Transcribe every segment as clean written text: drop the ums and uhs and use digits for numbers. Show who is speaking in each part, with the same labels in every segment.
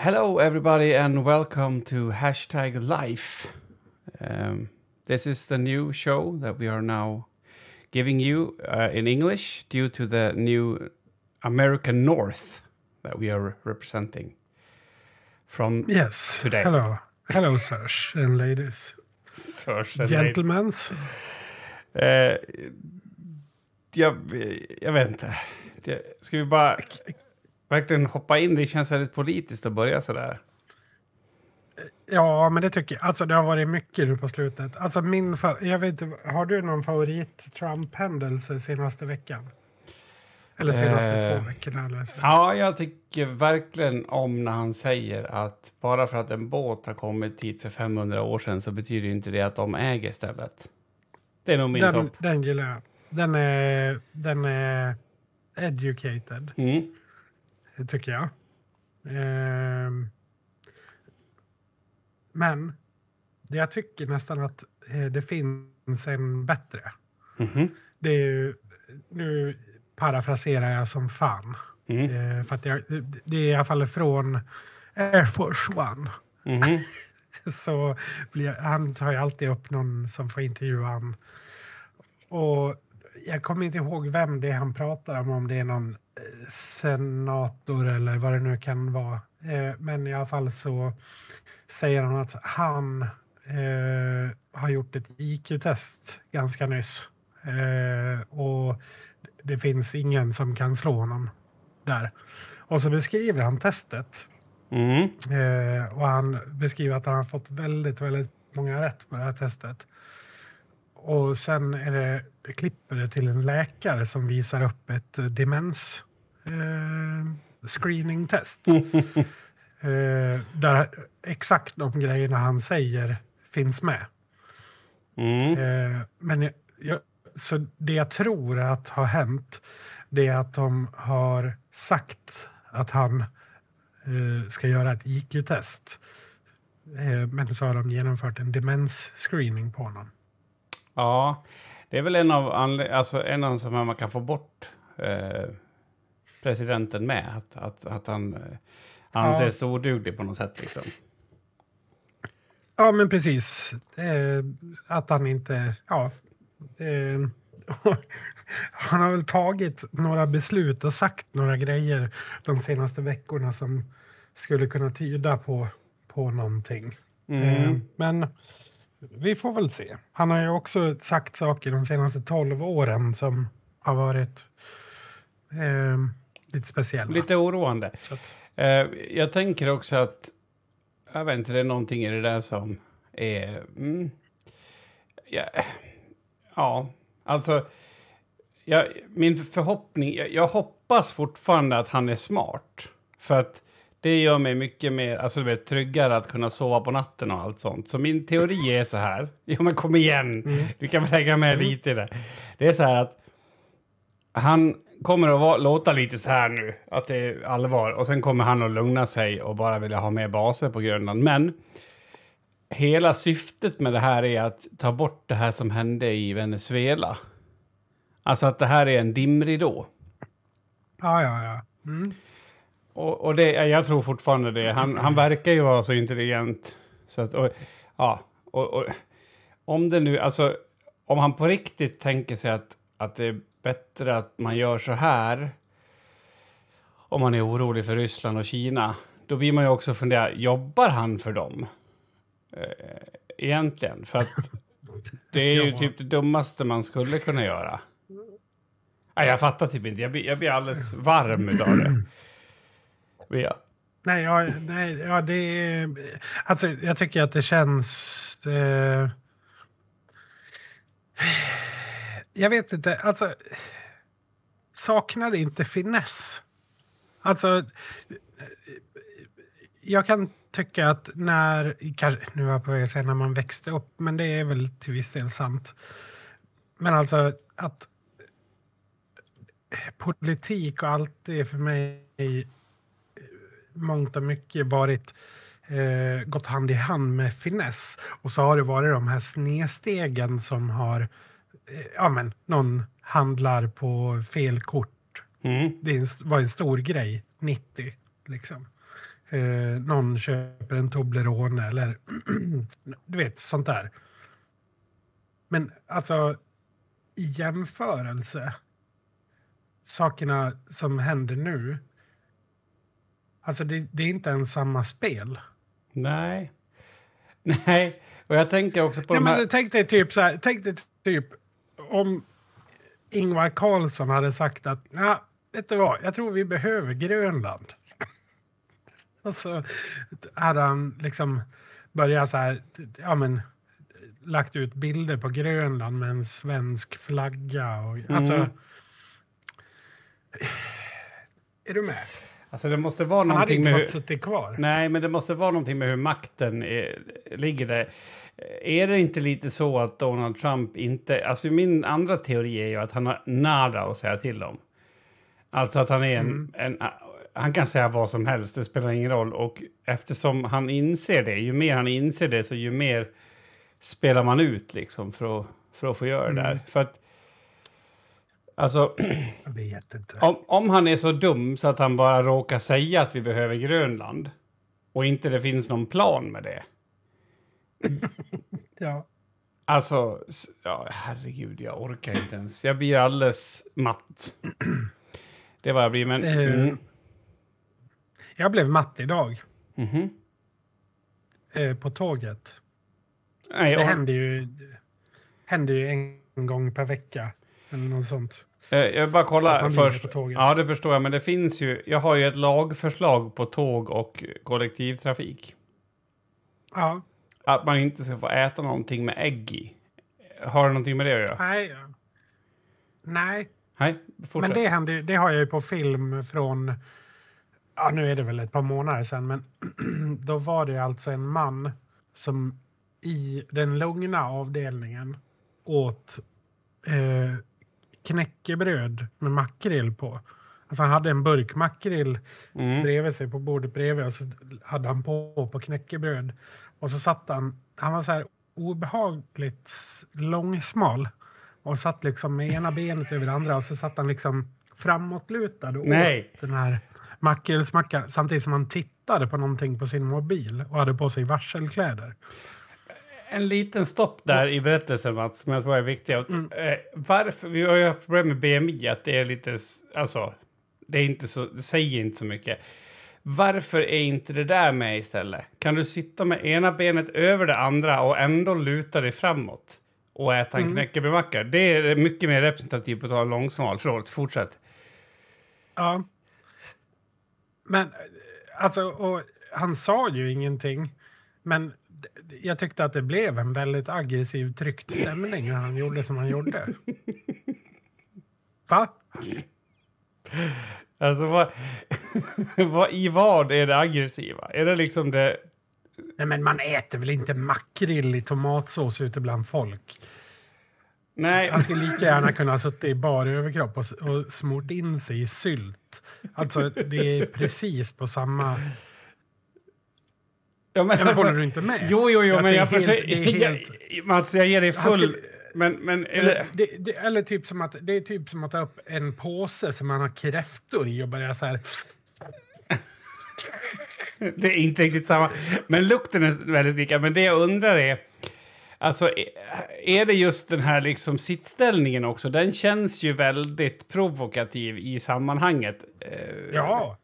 Speaker 1: Hello, everybody, and welcome to #Life. This is the new show that we are now giving you in English due to the new American North that we are representing from today.
Speaker 2: Hello, sirs and ladies.
Speaker 1: Sirs and
Speaker 2: Gentlemen.
Speaker 1: Jag vet inte. Ska vi bara verkligen hoppa in? Det känns väldigt politiskt att börja sådär.
Speaker 2: Ja, men det tycker jag. Alltså det har varit mycket nu på slutet. Alltså jag vet inte, har du någon favorit Trump-händelse senaste veckan? Eller senaste 2 veckorna? Eller så?
Speaker 1: Ja, jag tycker verkligen om när han säger att bara för att en båt har kommit hit för 500 år sedan så betyder inte det att de äger stället. Det är nog min topp.
Speaker 2: Den gillar jag. Den är educated. Det tycker jag. Men jag tycker nästan att det finns en bättre. Det är ju, nu parafraserar jag som fan. För att det är i alla fall från Air Force One. Så han tar ju alltid upp någon som får intervjua han. Och jag kommer inte ihåg vem det är han pratar om det är någon senator eller vad det nu kan vara. Men i alla fall så säger han att han har gjort ett IQ-test ganska nyss. Och det finns ingen som kan slå honom där. Och så beskriver han testet. Och han beskriver att han har fått väldigt, väldigt många rätt på det här testet. Och sen klipper det till en läkare som visar upp ett demens screening-test. Där exakt de grejerna han säger finns med. Men så det jag tror att har hänt, det är att de har sagt att han ska göra ett IQ-test. Men så har de genomfört en demens-screening på honom.
Speaker 1: Ja, det är väl en av som man kan få bort presidenten med. Att han anses oduglig på något sätt liksom.
Speaker 2: Ja, men precis. Att han inte... Ja, han har väl tagit några beslut och sagt några grejer de senaste veckorna som skulle kunna tyda på någonting. Men vi får väl se. Han har ju också sagt saker de senaste 12 åren som har varit lite speciella.
Speaker 1: Lite oroande.
Speaker 2: Så att,
Speaker 1: jag tänker också att jag vet inte, det är någonting i det där som är... Ja, alltså... min förhoppning... Jag hoppas fortfarande att han är smart. För att det gör mig mycket mer tryggare att kunna sova på natten och allt sånt. Så min teori är så här. Ja, men kom igen. Du kan väl lägga med lite i det. Det är så här att han kommer att låta lite så här nu. Att det är allvar. Och sen kommer han att lugna sig och bara vilja ha mer baser på Grönland. Men hela syftet med det här är att ta bort det här som hände i Venezuela. Alltså att det här är en dimridå.
Speaker 2: Ja.
Speaker 1: Och det, jag tror fortfarande det. Han verkar ju vara så intelligent. Så att, och om det nu, alltså om han på riktigt tänker sig att det är bättre att man gör så här om man är orolig för Ryssland och Kina, då blir man ju också fundera, jobbar han för dem? Egentligen, för att det är ju typ det dummaste man skulle kunna göra. Nej, jag fattar typ inte. Jag blir alldeles varm utav det. Ja.
Speaker 2: Nej, det är... Alltså, jag tycker att det känns... jag vet inte, alltså... Saknar inte finess? Alltså... Jag kan tycka att nu var jag på väg att säga när man växte upp, men det är väl till viss del sant. Men alltså att politik och allt det för mig mångt och mycket varit gått hand i hand med finess. Och så har det varit de här snedstegen som har någon handlar på fel kort. Det var en stor grej 90 liksom. någon köper en Toblerone eller du vet, sånt där. Men alltså i jämförelse, sakerna som händer nu, alltså det är inte ens samma spel.
Speaker 1: Nej. Nej, och jag tänker också på de här...
Speaker 2: Men tänk dig typ om Ingvar Carlsson hade sagt att vet du vad, jag tror vi behöver Grönland. Och så hade han liksom börjat så här, lagt ut bilder på Grönland med en svensk flagga. Alltså, är du med?
Speaker 1: Alltså det måste vara
Speaker 2: Han hade
Speaker 1: någonting
Speaker 2: inte
Speaker 1: med
Speaker 2: fått suttit kvar.
Speaker 1: Nej, men det måste vara någonting med hur makten ligger där. Är det inte lite så att Donald Trump inte... Alltså min andra teori är ju att han har nada att säga till om. Alltså att han är han kan säga vad som helst, det spelar ingen roll. Och eftersom han inser det, ju mer han inser det så ju mer spelar man ut liksom för att få göra det där. För att alltså,
Speaker 2: jag vet inte.
Speaker 1: Om han är så dum så att han bara råkar säga att vi behöver Grönland och inte det finns någon plan med det.
Speaker 2: Ja.
Speaker 1: Alltså, herregud, jag orkar inte ens. Jag blir alldeles matt. Det var jag blir, men...
Speaker 2: Jag blev matt idag.
Speaker 1: Mhm.
Speaker 2: På tåget.
Speaker 1: Nej,
Speaker 2: det händer ju en gång per vecka. Eller något sånt.
Speaker 1: Jag bara kolla först.
Speaker 2: På tåget.
Speaker 1: Ja, det förstår jag. Men det finns ju... Jag har ju ett lagförslag på tåg och kollektivtrafik.
Speaker 2: Ja.
Speaker 1: Att man inte ska få äta någonting med ägg i. Har det någonting med det att göra?
Speaker 2: Nej.
Speaker 1: Nej, fortsätt.
Speaker 2: Men det har jag ju på film från... Ja, nu är det väl ett par månader sedan. Men då var det alltså en man som i den lugna avdelningen åt knäckebröd med makrill på. Alltså han hade en burk makrill bredvid sig på bordet bredvid och så hade han på knäckebröd. Och så satt han var så här obehagligt långsmal och satt liksom med ena benet över det andra och så satt han liksom framåtlutad och åt den här makrillsmackan samtidigt som han tittade på någonting på sin mobil och hade på sig varselkläder.
Speaker 1: En liten stopp där i berättelsen, Mats, som jag tror är viktig. Varför, vi har ju haft problem med BMI, att det är lite, alltså, det är inte så, det säger inte så mycket. Varför är inte det där med istället? Kan du sitta med ena benet över det andra och ändå luta dig framåt och äta en knäckebrödmacka? Det är mycket mer representativt på att ta långsmal. Förlåt, fortsätt.
Speaker 2: Ja. Men, alltså, och han sa ju ingenting, men jag tyckte att det blev en väldigt aggressiv tryckt stämning när han gjorde som han gjorde. Va?
Speaker 1: Alltså, vad är det aggressiva? Är det liksom det...
Speaker 2: Nej, men man äter väl inte makrill i tomatsås ute bland folk?
Speaker 1: Nej.
Speaker 2: Han skulle lika gärna kunna ha suttit i bar överkropp och smort in sig i sylt. Alltså, det är precis på samma...
Speaker 1: Ja, men alltså,
Speaker 2: håller du inte med?
Speaker 1: Jo, men jag försöker... Mats, jag ger dig full... Eller
Speaker 2: typ som att, det är typ som att ta upp en påse som man har kräftor i och börja så här...
Speaker 1: Det är inte riktigt samma. Men lukten är väldigt lika. Men det jag undrar är... Alltså, är det just den här liksom sittställningen också? Den känns ju väldigt provokativ i sammanhanget.
Speaker 2: Ja.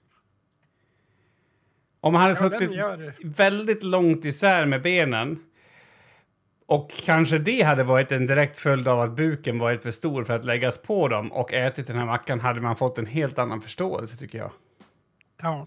Speaker 1: Om man hade suttit väldigt långt isär med benen och kanske det hade varit en direkt följd av att buken varit för stor för att läggas på dem och ätit den här mackan, hade man fått en helt annan förståelse, tycker jag.
Speaker 2: Ja.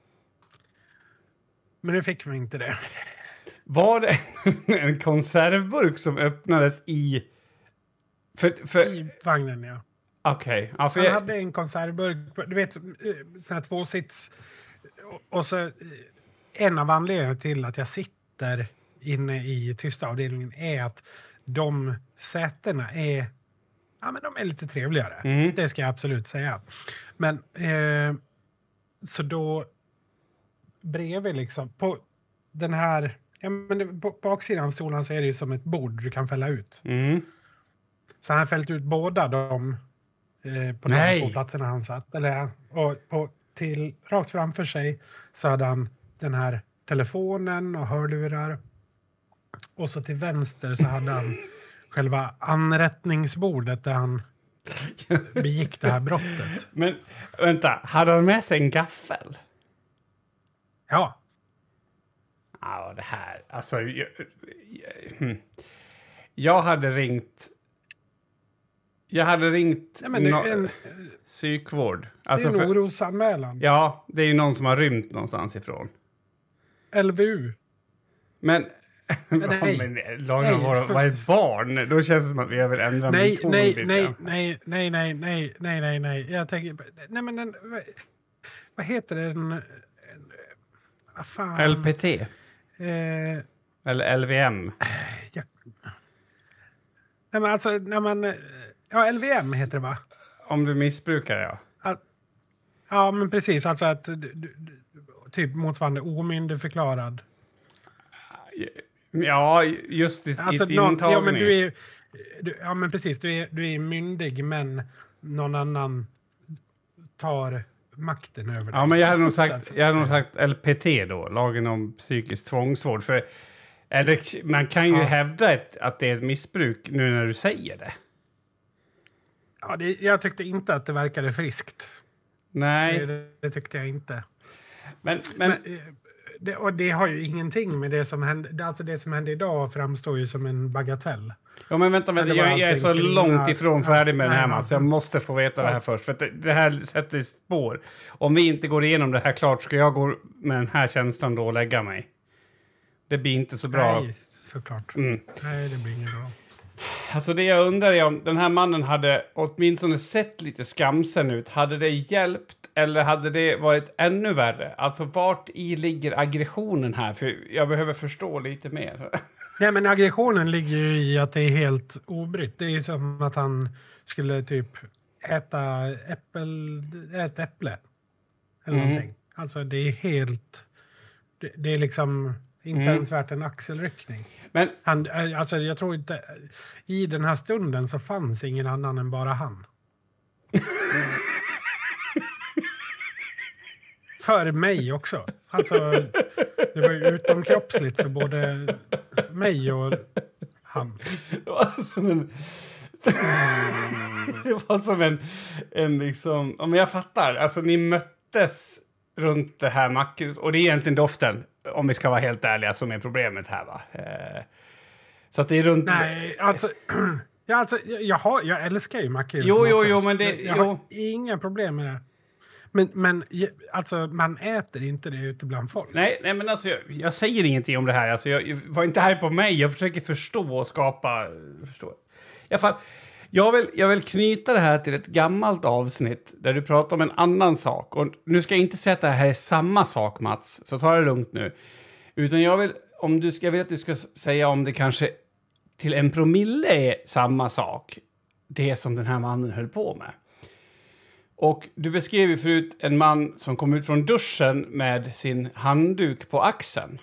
Speaker 2: Men nu fick vi inte det.
Speaker 1: Var det en konservburk som öppnades i...
Speaker 2: I vagnen, ja.
Speaker 1: Okej. Ja,
Speaker 2: han hade en konservburk, du vet, sån här tvåsits. Och så en av anledningarna till att jag sitter inne i tysta avdelningen är att de sätena är, ja, men de är lite trevligare. Det ska jag absolut säga. Men så då bredvid liksom på den här, ja, men på baksidan av stolen så är det ju som ett bord du kan fälla ut. Så han har fällt ut båda de på de två platserna han satt. Och till rakt framför sig så hade han den här telefonen och hörlurar. Och så till vänster så hade han själva anrättningsbordet där han begick det här brottet.
Speaker 1: Men vänta, hade han med sig en gaffel?
Speaker 2: Ja.
Speaker 1: Ja, det här... Alltså... Jag hade ringt... psykvård. Alltså
Speaker 2: det är en orosanmälan.
Speaker 1: Ja, det är ju någon som har rymt någonstans ifrån.
Speaker 2: LVU.
Speaker 1: Men... Lagen var ett barn. Då känns det som att vi vill ändra metod.
Speaker 2: Nej. Jag tänker... Nej, men vad heter den? Vad fan?
Speaker 1: LPT? Eller LVM?
Speaker 2: Nej, men alltså, när man... Ja, LVM heter det, va?
Speaker 1: Om du missbrukar, ja.
Speaker 2: Ja, men precis. Alltså att typ motsvarande omyndigförklarad.
Speaker 1: Ja, just i
Speaker 2: alltså,
Speaker 1: intagning.
Speaker 2: Ja, men precis. Du är myndig, men någon annan tar makten över dig.
Speaker 1: Ja, men jag hade nog sagt LPT då, lagen om psykisk tvångsvård. För man kan ju hävda att det är ett missbruk nu när du säger det.
Speaker 2: Ja, jag tyckte inte att det verkade friskt.
Speaker 1: Nej.
Speaker 2: Det tyckte jag inte.
Speaker 1: Men
Speaker 2: det har ju ingenting med det som hände. Alltså det som hände idag framstår ju som en bagatell.
Speaker 1: Ja, men vänta. Jag är så långt ifrån färdig med den här, Mats. Jag måste få veta det här först. För att det här sätter i spår. Om vi inte går igenom det här klart ska jag gå med den här känslan då och lägga mig. Det blir inte så bra.
Speaker 2: Nej, såklart.
Speaker 1: Nej,
Speaker 2: det blir inget bra.
Speaker 1: Alltså det jag undrar är om den här mannen hade åtminstone sett lite skamsen ut. Hade det hjälpt eller hade det varit ännu värre? Alltså vart i ligger aggressionen här? För jag behöver förstå lite mer.
Speaker 2: Nej, men aggressionen ligger ju i att det är helt obrytt. Det är ju som att han skulle typ äta ett äpple. Eller någonting. Alltså det är helt... Det är liksom... Inte ens värt en axelryckning.
Speaker 1: Men
Speaker 2: alltså jag tror inte... I den här stunden så fanns ingen annan än bara han. För mig också. Alltså, det var ju utomkroppsligt för både mig och han.
Speaker 1: Det var som en liksom... Om jag fattar. Alltså ni möttes runt det här makros. Och det är egentligen doften, om vi ska vara helt ärliga, som är problemet här, va? Så att det är runt...
Speaker 2: Nej, alltså... jag älskar ju makrill.
Speaker 1: Jo, men det...
Speaker 2: Jag har inga problem med det. Men alltså, man äter inte det ute bland folk.
Speaker 1: Nej, men alltså, jag säger ingenting om det här. Alltså, jag var inte här på mig. Jag försöker förstå och skapa... Förstå. I alla fall, jag vill knyta det här till ett gammalt avsnitt där du pratar om en annan sak. Och nu ska jag inte säga att det här är samma sak, Mats. Så ta det lugnt nu. Utan jag vill att du ska säga om det kanske till 1 promille är samma sak. Det som den här mannen höll på med. Och du beskrev ju förut en man som kom ut från duschen med sin handduk på axeln.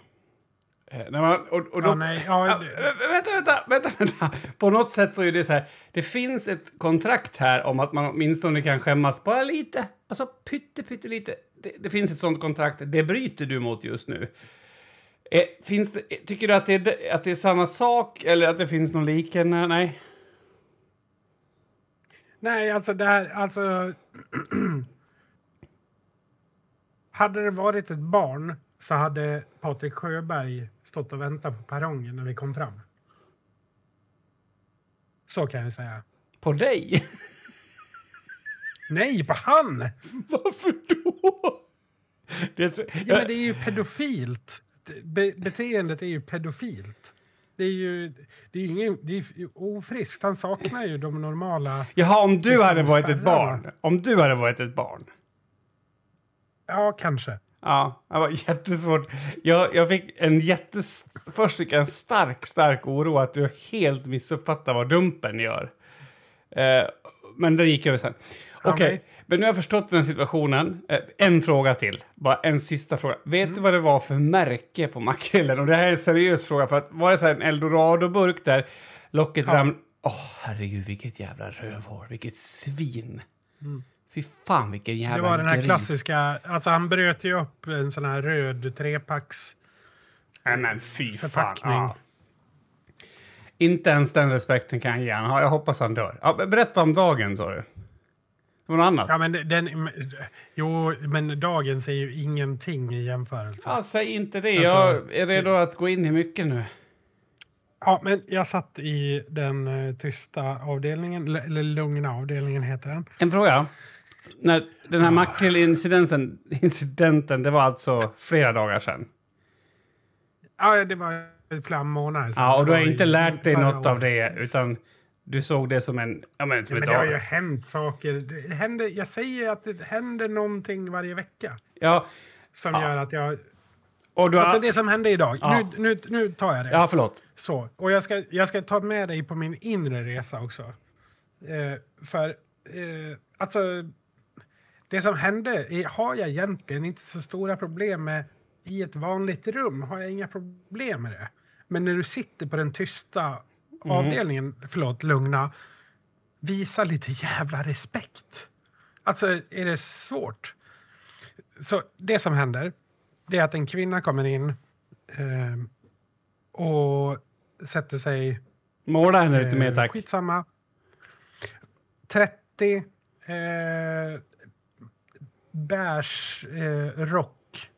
Speaker 1: Vänta. På något sätt så är det så här. Det finns ett kontrakt här om att man åtminstone kan skämmas bara lite. Alltså pyttelite. Det finns ett sånt kontrakt. Det bryter du mot just nu. Tycker du att det är samma sak eller att det finns någon liknande? Nej.
Speaker 2: Nej, alltså det här... Alltså, hade det varit ett barn så hade Patrik Sjöberg stått och väntat på perrongen när vi kom fram. Så kan jag säga.
Speaker 1: På dig?
Speaker 2: Nej, på han!
Speaker 1: Varför då?
Speaker 2: Men det är ju pedofilt. Beteendet är ju pedofilt. Det är ju ofriskt. Han saknar ju de normala...
Speaker 1: Jaha, om du hade varit ett barn. Om du hade varit ett barn.
Speaker 2: Ja, kanske.
Speaker 1: Ja, det var jättesvårt. Jag fick först en stark oro att du helt missuppfattar vad Dumpen gör. Men det gick över sen. Okej, men nu har jag förstått den situationen. En fråga till. Bara en sista fråga. Vet du vad det var för märke på makrillen? Och det här är en seriös fråga. För att var det så här en Eldorado-burk där locket ramlade... herregud, vilket jävla rövhår. Vilket svin. Fy fan vilken jävla
Speaker 2: Det var den här
Speaker 1: gris.
Speaker 2: klassiska, alltså han bröt ju upp en sån här röd trepacks
Speaker 1: Nej men fy
Speaker 2: förpackning.
Speaker 1: fan. Ja. Inte ens den respekten kan jag ge han. Jag hoppas han dör. Ja, berätta om dagen, sa du. Det var något annat.
Speaker 2: Ja, men dagens är ju ingenting i jämförelse.
Speaker 1: Ja, säg inte det.
Speaker 2: Alltså,
Speaker 1: Jag är redo att gå in i mycket nu.
Speaker 2: Ja, men jag satt i den tysta avdelningen, eller lugna avdelningen heter den.
Speaker 1: En fråga. När den här Mackhill-incidenten, det var alltså flera dagar sedan.
Speaker 2: Ja, det var flera månader sedan.
Speaker 1: Ja, och du har
Speaker 2: Det var
Speaker 1: inte lärt dig
Speaker 2: förra
Speaker 1: något av
Speaker 2: året.
Speaker 1: det, utan du såg det som en... Ja, men,
Speaker 2: Men det har ju hänt saker. Det händer, jag säger att det händer någonting varje vecka.
Speaker 1: Ja.
Speaker 2: Som gör att jag...
Speaker 1: Och du har...
Speaker 2: Alltså det som hände idag.
Speaker 1: Ja.
Speaker 2: Nu tar jag det.
Speaker 1: Ja, förlåt.
Speaker 2: Så. Och jag ska ta med dig på min inre resa också. Alltså... Det som hände har jag egentligen inte så stora problem med i ett vanligt rum. Har jag inga problem med det. Men när du sitter på den tysta avdelningen, lugna, visa lite jävla respekt. Alltså, är det svårt? Så det som händer, det är att en kvinna kommer in och sätter sig...
Speaker 1: Måla henne lite mer, tack.
Speaker 2: Skitsamma. 30... beige rock.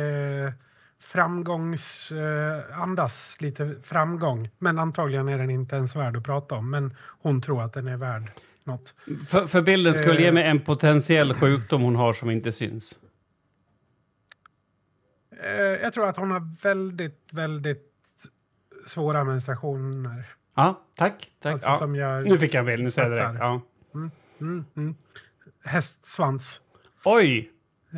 Speaker 2: Andas lite framgång. Men antagligen är den inte ens värd att prata om. Men hon tror att den är värd något.
Speaker 1: För bilden skulle ge mig en potentiell sjukdom hon har som inte syns.
Speaker 2: Jag tror att hon har väldigt, väldigt svåra menstruationer.
Speaker 1: Ja, tack.
Speaker 2: Alltså,
Speaker 1: Ja.
Speaker 2: som jag
Speaker 1: Nu fick jag en bild, nu säger jag det. Ja.
Speaker 2: Hästsvans.
Speaker 1: Oj!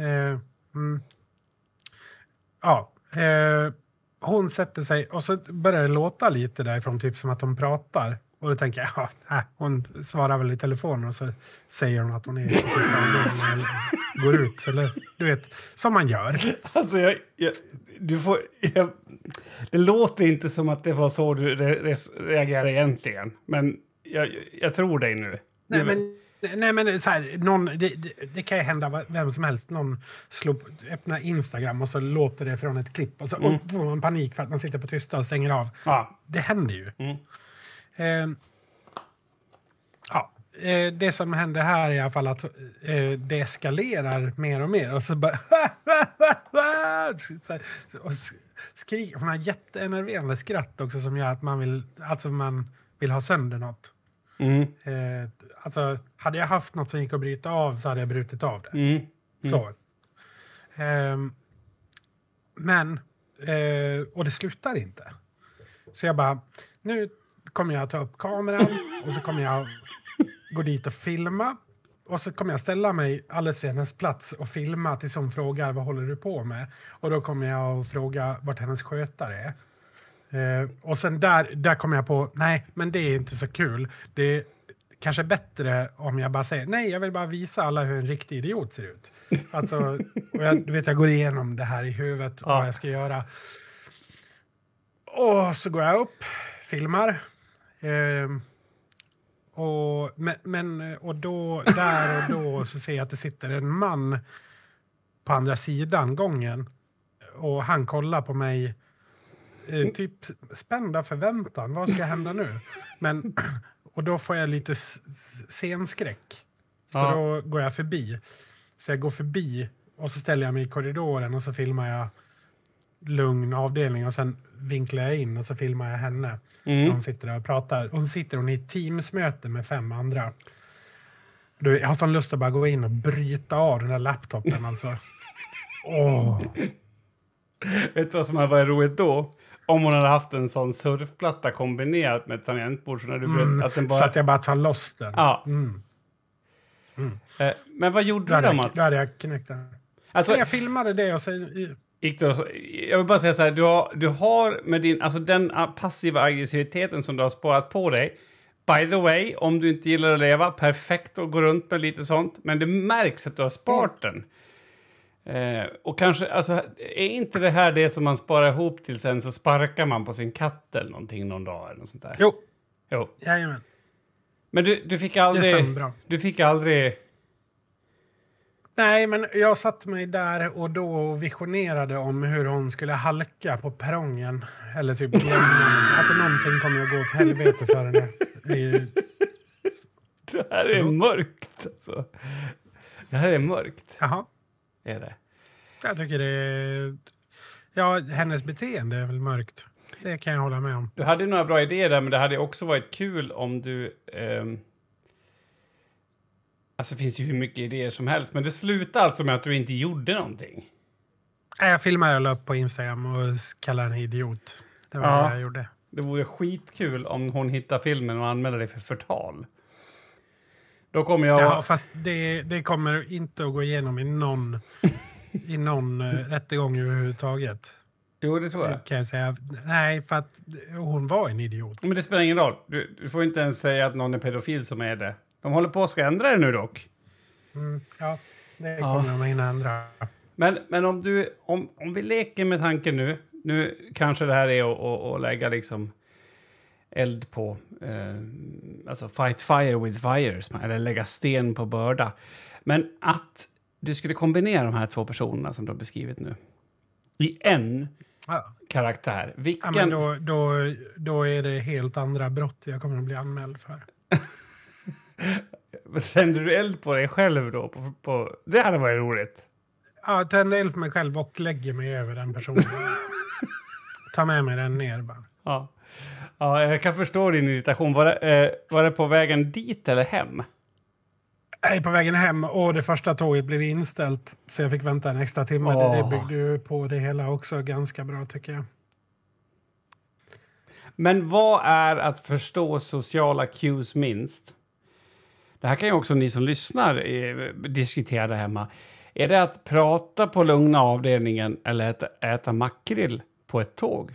Speaker 2: Hon sätter sig och så börjar det låta lite därifrån, typ som att hon pratar. Och då tänker jag, hon svarar väl i telefonen och så säger hon att hon är i eller går ut. Eller, du vet, som man gör.
Speaker 1: Alltså, det låter inte som att det var så du reagerade egentligen. Men jag tror dig nu.
Speaker 2: Nej, men så här, det kan ju hända vem som helst. Någon öppnar Instagram och så låter det från ett klipp. Och så får man panik för att man sitter på tysta och stänger av.
Speaker 1: Ja.
Speaker 2: Det händer ju. Det som händer här är i alla fall att det eskalerar mer och mer. Och så bara... och skriker. Hon har jätteenerverande skratt också som gör att man vill ha sönder något. Alltså, hade jag haft något som gick att bryta av så hade jag brutit av det. Så. Och det slutar inte. Så jag bara, nu kommer jag ta upp kameran och så kommer jag gå dit och filma. Och så kommer jag ställa mig alldeles vid hennes plats och filma tills hon frågar vad håller du på med? Och då kommer jag att fråga vart hennes skötare är. Och sen där kommer jag på, nej, men det är inte så kul. Det är kanske bättre om jag bara säger, nej, jag vill bara visa alla hur en riktig idiot ser ut. Alltså, och jag går igenom det här i huvudet, vad jag ska göra. Och så går jag upp, filmar. Och då så ser jag att det sitter en man på andra sidan gången. Och han kollar på mig typ spända förväntan. Vad ska hända nu? Och då får jag lite scenskräck. Så då går jag förbi. Så jag går förbi och så ställer jag mig i korridoren och så filmar jag lugn avdelning och sen vinklar jag in och så filmar jag henne. Hon sitter där och pratar. Hon sitter i ett teamsmöte med 5 andra. Jag har sån lust att bara gå in och bryta av den där laptopen alltså.
Speaker 1: Vet du vad som hade varit roligt då? Om hon hade haft en sån surfplatta kombinerat med ett tangentbord så när du bröt, att den bara...
Speaker 2: Så att jag bara tar loss den.
Speaker 1: Ja. Men vad gjorde du då, Mats?
Speaker 2: Då hade jag knäckt den.
Speaker 1: Alltså,
Speaker 2: jag filmade det och så...
Speaker 1: Jag vill bara säga så här, du har med din, alltså den passiva aggressiviteten som du har sparat på dig. By the way, om du inte gillar att leva, perfekt att gå runt med lite sånt. Men det märks att du har sparat den. Och kanske, alltså, är inte det här det som man sparar ihop till sen så sparkar man på sin katt eller någonting någon dag eller något sånt där?
Speaker 2: Jo. Jajamän.
Speaker 1: Men du fick aldrig...
Speaker 2: Det stämmer bra.
Speaker 1: Du fick aldrig
Speaker 2: Nej, men jag satt mig där och då visionerade om hur hon skulle halka på perrongen. Eller typ alltså någonting kommer att gå åt helvete för henne.
Speaker 1: Det här är mörkt. Alltså. Det här är mörkt.
Speaker 2: Jaha.
Speaker 1: Är det?
Speaker 2: Jag tycker det är... Ja, hennes beteende är väl mörkt. Det kan jag hålla med om.
Speaker 1: Du hade några bra idéer där, men det hade också varit kul om du... Alltså det finns ju hur mycket idéer som helst, men det slutade alltså med att du inte gjorde någonting.
Speaker 2: Jag filmade och la upp på Instagram och kallade henne idiot. Det var det jag gjorde.
Speaker 1: Det vore skitkul om hon hittar filmen och anmäler dig för förtal. Då kommer jag...
Speaker 2: Ja, fast det kommer inte att gå igenom i någon rättegång överhuvudtaget.
Speaker 1: Jo, det tror jag.
Speaker 2: Kan jag säga. Nej, för att hon var en idiot.
Speaker 1: Men det spelar ingen roll. Du får inte ens säga att någon är pedofil som är det. De håller på att ska ändra det nu dock.
Speaker 2: Ja, det kommer de hinna ändra.
Speaker 1: Men om vi leker med tanken nu. Nu kanske det här är att lägga liksom eld på... alltså fight fire with fires. Eller lägga sten på börda. Men att du skulle kombinera de här två personerna som du har beskrivit nu. I en karaktär. Vilken...
Speaker 2: Ja, men då är det helt andra brott jag kommer att bli anmäld för.
Speaker 1: Sänder du eld på dig själv då? Det hade varit roligt.
Speaker 2: Ja, tänder eld på mig själv och lägger mig över den personen. Ta med mig den ner bara.
Speaker 1: Ja, jag kan förstå din irritation. Var det på vägen dit eller hem?
Speaker 2: Jag är på vägen hem och det första tåget blev inställt. Så jag fick vänta en extra timme. Det byggde ju på det hela också ganska bra tycker jag.
Speaker 1: Men vad är att förstå sociala cues minst? Det här kan ju också ni som lyssnar diskutera där hemma. Är det att prata på lugna avdelningen eller äta makrill på ett tåg?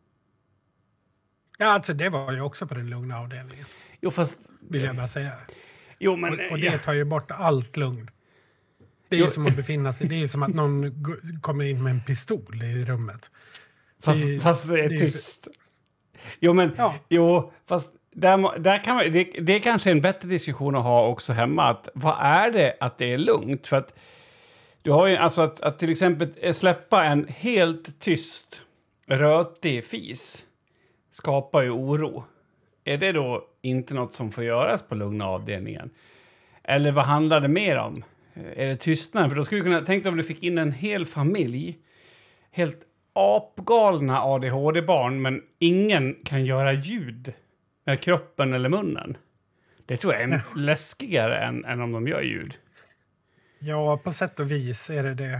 Speaker 2: Ja, alltså det var ju också på den lugna avdelningen.
Speaker 1: Jo, fast...
Speaker 2: Vill jag bara säga.
Speaker 1: Jo, men...
Speaker 2: Och det tar ju bort allt lugn. Det är ju som att befinna sig... Det är ju som att någon kommer in med en pistol i rummet.
Speaker 1: Fast det är tyst. Jo, men... Ja. Jo, fast... Där kan man, det är kanske en bättre diskussion att ha också hemma. Att, vad är det att det är lugnt? För att du har ju alltså att till exempel släppa en helt tyst, rötig fis skapar ju oro. Är det då inte något som får göras på lugna avdelningen? Eller vad handlar det mer om? Är det tystnaden? För då skulle du kunna tänka om du fick in en hel familj, helt apgalna ADHD-barn, men ingen kan göra ljud med kroppen eller munnen. Det tror jag är läskigare än om de gör ljud.
Speaker 2: Ja, på sätt och vis är det.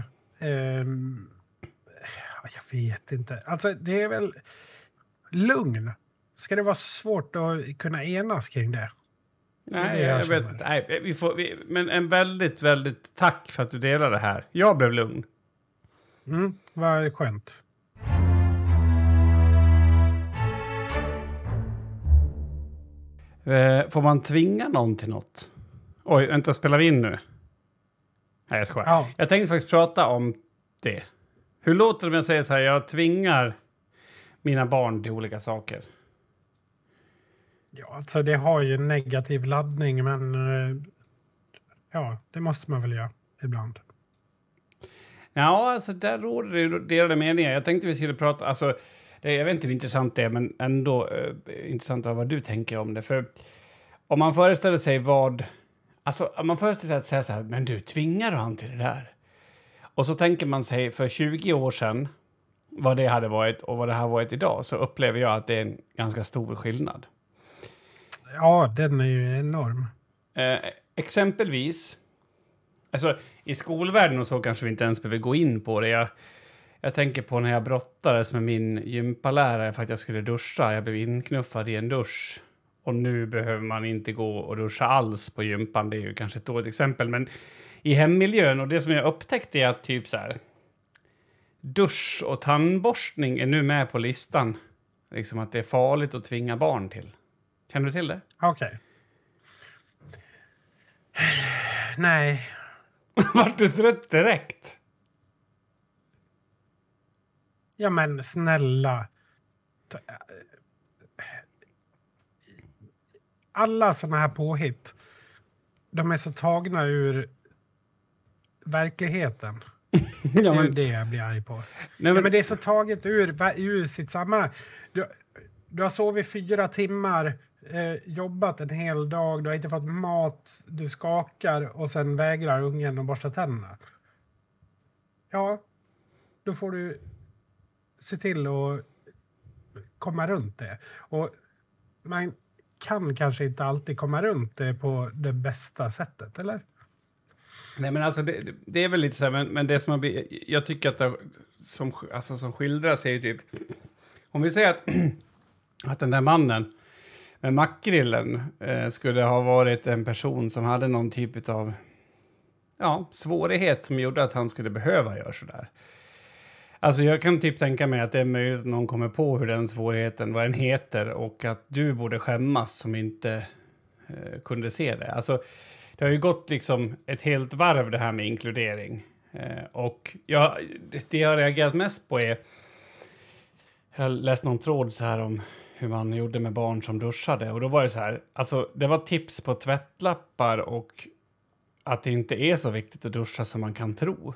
Speaker 2: Jag vet inte. Alltså, det är väl lugn. Ska det vara svårt att kunna enas kring det?
Speaker 1: Nej, jag vet inte. Nej, men en väldigt, väldigt tack för att du delade det här. Jag blev lugn.
Speaker 2: Vad skönt.
Speaker 1: Får man tvinga någon till något? Oj, vänta, spelar vi in nu? Nej, jag skojar. Ja. Jag tänkte faktiskt prata om det. Hur låter det om jag säger så här? Jag tvingar mina barn till olika saker.
Speaker 2: Ja, alltså det har ju en negativ laddning, men ja, det måste man väl göra ibland.
Speaker 1: Ja, alltså där råder det delade meningar. Jag tänkte vi skulle prata, alltså, jag vet inte hur intressant det är, men ändå intressant av vad du tänker om det. För om man föreställer sig om man föreställer sig att säga så här, men du, tvingar han till det där? Och så tänker man sig för 20 år sedan vad det hade varit och vad det har varit idag, så upplever jag att det är en ganska stor skillnad.
Speaker 2: Ja, den är ju enorm.
Speaker 1: Exempelvis, alltså i skolvärlden och så kanske vi inte ens behöver gå in på det. Jag tänker på när jag brottades med min gympalärare för att jag skulle duscha. Jag blev inknuffad i en dusch. Och nu behöver man inte gå och duscha alls på gympan. Det är ju kanske ett dåligt exempel. Men i hemmiljön, och det som jag upptäckte är att typ så här, dusch och tandborstning är nu med på listan. Liksom att det är farligt att tvinga barn till. Känner du till det?
Speaker 2: Okej. Nej.
Speaker 1: Vart du trött direkt?
Speaker 2: Ja, men snälla. Alla såna här påhitt, de är så tagna ur verkligheten.
Speaker 1: Ja,
Speaker 2: Det är det jag blir arg på.
Speaker 1: Nej, men
Speaker 2: men det är så taget ur sitt sammanhang. Du har sovit 4 timmar, jobbat en hel dag, du har inte fått mat, du skakar och sen vägrar ungen att borsta tänderna. Ja, då får du se till att komma runt det. Och man kan kanske inte alltid komma runt det på det bästa sättet, eller?
Speaker 1: Nej, men alltså det är väl lite så här, men det som jag tycker att det, som skildras är ju typ, om vi säger att den där mannen med makrillen skulle ha varit en person som hade någon typ av svårighet som gjorde att han skulle behöva göra sådär. Alltså jag kan typ tänka mig att det är möjligt att någon kommer på hur den svårigheten, vad den heter, och att du borde skämmas som inte kunde se det. Alltså det har ju gått liksom ett helt varv det här med inkludering. Och det jag har reagerat mest på är, jag läste någon tråd så här om hur man gjorde med barn som duschade. Och då var det så här, alltså det var tips på tvättlappar och att det inte är så viktigt att duscha som man kan tro.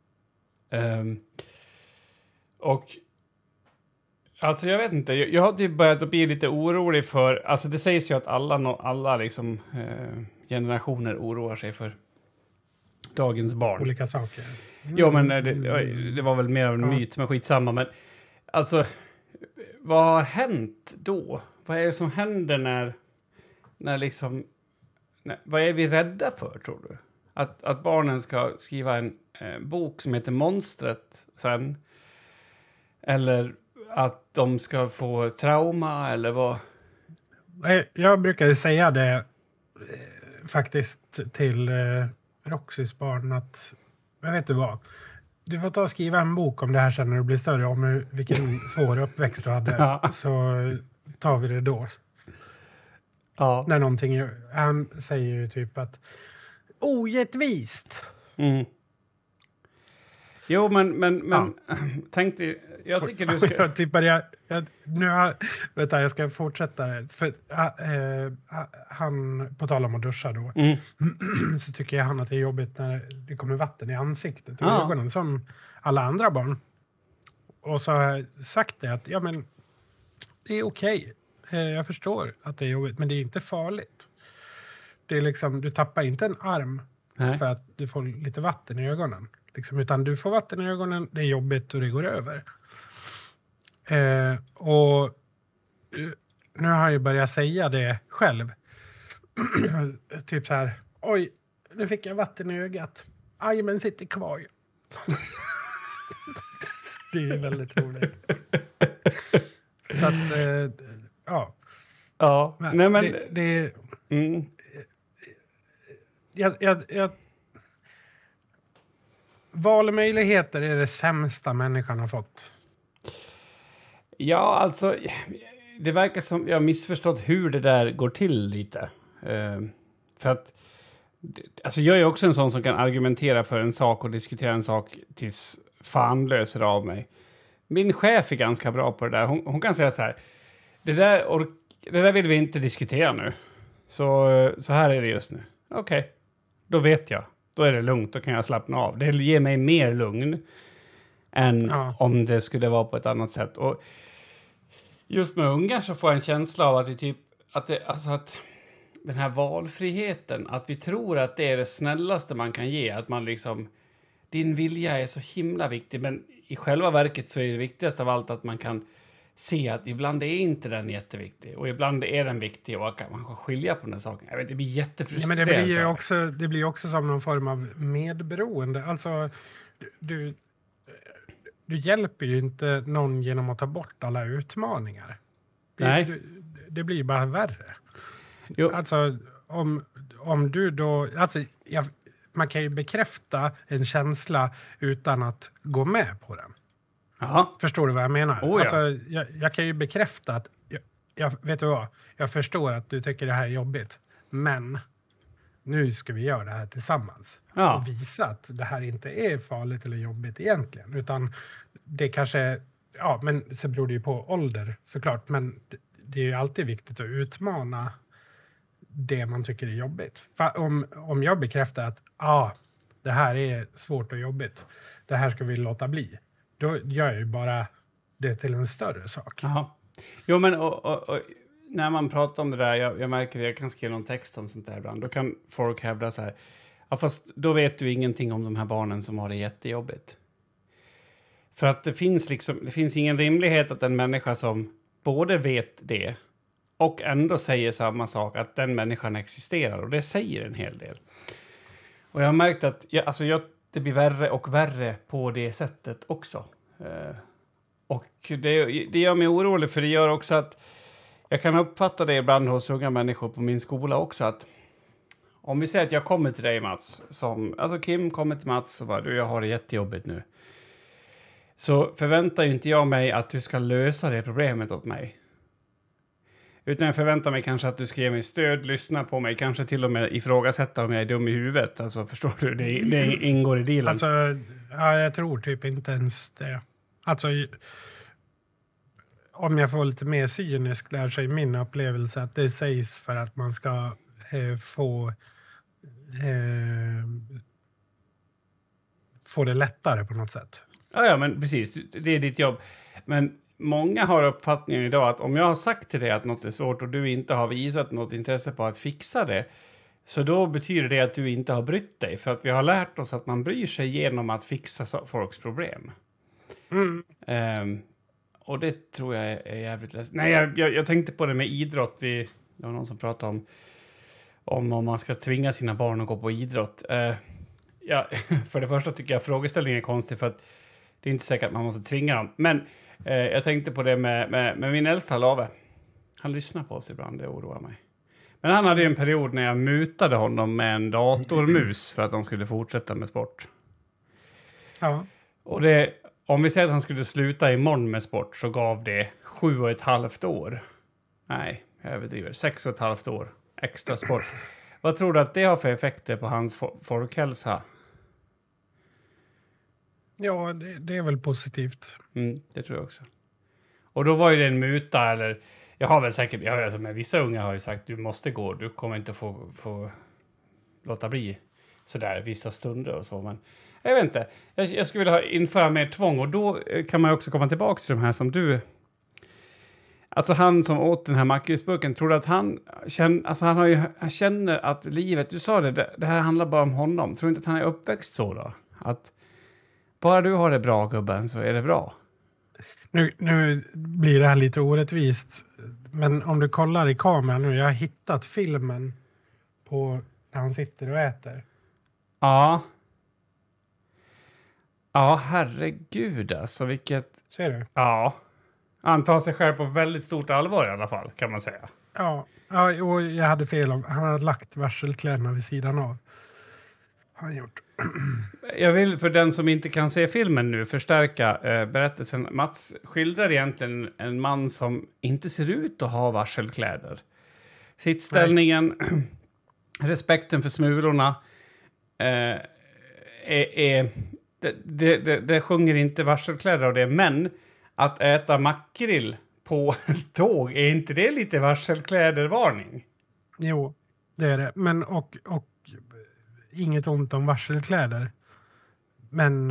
Speaker 1: Och alltså jag vet inte, jag har typ börjat bli lite orolig för, alltså det sägs ju att alla liksom generationer oroar sig för dagens barn.
Speaker 2: Olika saker.
Speaker 1: Ja, men det var väl mer av en myt, men skitsamma. Men alltså, vad har hänt då? Vad är det som händer när liksom, vad är vi rädda för, tror du? Att barnen ska skriva en bok som heter Monstret sen? Eller att de ska få trauma, eller vad?
Speaker 2: Jag brukar ju säga det faktiskt till Roxys barn att, jag vet inte vad, du får ta och skriva en bok om det här sen när du blir större, om vilken svår uppväxt du hade.
Speaker 1: Ja.
Speaker 2: Så tar vi det då.
Speaker 1: Ja.
Speaker 2: När någonting, han säger ju typ att orättvist.
Speaker 1: Mm. Jo, men tänk dig, jag tycker du ska...
Speaker 2: Jag tippar jag ska fortsätta det. För han, på tal om att duscha då, så tycker jag att det är jobbigt när det kommer vatten i ansiktet och ögonen som alla andra barn. Och så har jag sagt det att det är okej. Jag förstår att det är jobbigt, men det är inte farligt. Det är liksom, du tappar inte en arm för att du får lite vatten i ögonen. Liksom, utan du får vatten i ögonen, det är jobbigt och det går över. Och nu har jag ju börjat säga det själv. Typ så här, oj, nu fick jag vatten i ögat. Aj, men sitter kvar. Det är väldigt roligt. Så att, ja.
Speaker 1: Ja, nej men...
Speaker 2: Valmöjligheter är det sämsta människan har fått.
Speaker 1: Ja, alltså, det verkar som jag har missförstått hur det där går till lite. För att, alltså jag är också en sån som kan argumentera för en sak och diskutera en sak tills fan löser av mig. Min chef är ganska bra på det där. Hon kan säga så här, det där vill vi inte diskutera nu. Så här är det just nu. Okej, då vet jag. Då är det lugnt, då kan jag slappna av. Det ger mig mer lugn än om det skulle vara på ett annat sätt. Och just med ungar så får jag en känsla av att det typ, att den här valfriheten, att vi tror att det är det snällaste man kan ge, att man liksom, din vilja är så himla viktig, men i själva verket så är det viktigaste av allt att man kan se att ibland är inte den jätteviktig och ibland är den viktig och man kan skilja på den här saken. Jag vet, det blir jättefrustrerande.
Speaker 2: Ja, men det blir också som någon form av medberoende. Alltså, du hjälper ju inte någon genom att ta bort alla utmaningar.
Speaker 1: Nej.
Speaker 2: Det blir bara värre.
Speaker 1: Jo.
Speaker 2: Alltså, om du då... Alltså, man kan ju bekräfta en känsla utan att gå med på den.
Speaker 1: Aha.
Speaker 2: Förstår du vad jag menar?
Speaker 1: Oh, ja.
Speaker 2: Alltså, jag kan ju bekräfta att vet du vad? Jag förstår att du tycker det här är jobbigt. Men nu ska vi göra det här tillsammans.
Speaker 1: Ja.
Speaker 2: Och visa att det här inte är farligt eller jobbigt egentligen. Utan det kanske... Ja, men så beror det ju på ålder såklart. Men det är ju alltid viktigt att utmana det man tycker är jobbigt. För om jag bekräftar att det här är svårt och jobbigt. Det här ska vi låta bli. Då gör jag ju bara det till en större sak.
Speaker 1: Aha. Jo, men och när man pratar om det där, jag märker det, jag kan skriva någon text om sånt där ibland. Då kan folk hävda så här, ja, fast då vet du ingenting om de här barnen som har det jättejobbigt. För att det finns ingen rimlighet att en människa som både vet det och ändå säger samma sak, att den människan existerar. Och det säger en hel del. Och jag har märkt att det blir värre och värre på det sättet också. Och det gör mig orolig, för det gör också att jag kan uppfatta det ibland hos unga människor på min skola också, att om vi säger att jag kommer till dig, Mats, Kim kommer till Mats och bara, du, jag har det jättejobbigt nu. Så förväntar ju inte jag mig att du ska lösa det problemet åt mig. Utan jag förväntar mig kanske att du ska ge mig stöd, lyssna på mig, kanske till och med ifrågasätta om jag är dum i huvudet. Alltså, förstår du? Det ingår i dealen.
Speaker 2: Alltså, ja, jag tror typ inte ens det. Alltså, om jag får lite mer cynisk där, så är min upplevelse att det sägs för att man ska få det lättare på något sätt.
Speaker 1: Ja, men precis. Det är ditt jobb. Men många har uppfattningen idag att om jag har sagt till dig att något är svårt och du inte har visat något intresse på att fixa det, så då betyder det att du inte har brytt dig. För att vi har lärt oss att man bryr sig genom att fixa folks problem. Och det tror jag är jävligt läskigt. Nej, jag tänkte på det med idrott. Det var någon som pratade om man ska tvinga sina barn att gå på idrott. För det första tycker jag frågeställningen är konstig, för att det är inte säkert att man måste tvinga dem. Men jag tänkte på det med min äldsta Lave. Han lyssnar på oss ibland, det oroar mig. Men han hade ju en period när jag mutade honom med en datormus för att han skulle fortsätta med sport. Ja. Och om vi säger att han skulle sluta imorgon med sport, så gav det 7,5 år. Nej, jag överdriver. 6,5 år extra sport. Vad tror du att det har för effekter på hans folkhälsa?
Speaker 2: Ja, det är väl positivt.
Speaker 1: Det tror jag också. Och då var ju det en muta, eller jag har väl säkert, med vissa unga har ju sagt, du måste gå, du kommer inte få låta bli sådär vissa stunder och så, men jag vet inte. Jag skulle vilja införa mer tvång, och då kan man också komma tillbaka till de här som du. Alltså han som åt den här makrilsburken, tror du att han känner att livet, du sa det här handlar bara om honom. Tror du inte att han är uppväxt så då? Att bara du har det bra, gubben, så är det bra.
Speaker 2: Nu blir det här lite orättvist. Men om du kollar i kameran nu, jag har hittat filmen på när han sitter och äter.
Speaker 1: Ja. Ja, herregud alltså, vilket...
Speaker 2: Ser du?
Speaker 1: Ja. Han tar sig själv på väldigt stort allvar i alla fall, kan man säga.
Speaker 2: Ja, och jag hade fel. Han hade lagt varselkläderna vid sidan av. Har han gjort.
Speaker 1: Jag vill, för den som inte kan se filmen nu, förstärka berättelsen. Mats skildrar egentligen en man som inte ser ut att ha varselkläder. Sittställningen, respekten för smulorna, det sjunger inte varselkläder av det. Men att äta makrill på tåg, är inte det lite varselklädervarning?
Speaker 2: Jo, det är det. Men och inget ont om varselkläder. Men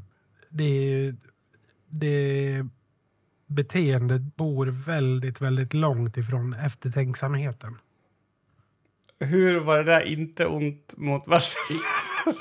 Speaker 2: det beteendet bor väldigt, väldigt långt ifrån eftertänksamheten.
Speaker 1: Hur var det där inte ont mot varselkläder?